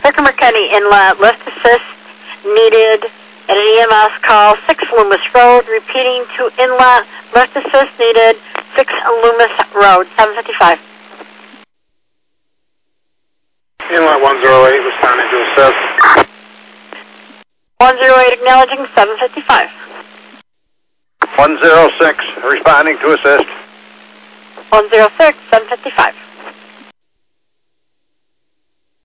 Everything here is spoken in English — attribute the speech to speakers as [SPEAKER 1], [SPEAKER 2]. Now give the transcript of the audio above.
[SPEAKER 1] Herkimer County Inlet, lift assist needed at an EMS call, 6 Loomis Road, repeating to Inlet, lift assist needed, 6 Loomis Road, 755.
[SPEAKER 2] Inlet 108, responding to assist.
[SPEAKER 1] 108 acknowledging, 755.
[SPEAKER 2] 106, responding to assist.
[SPEAKER 1] 106, 755.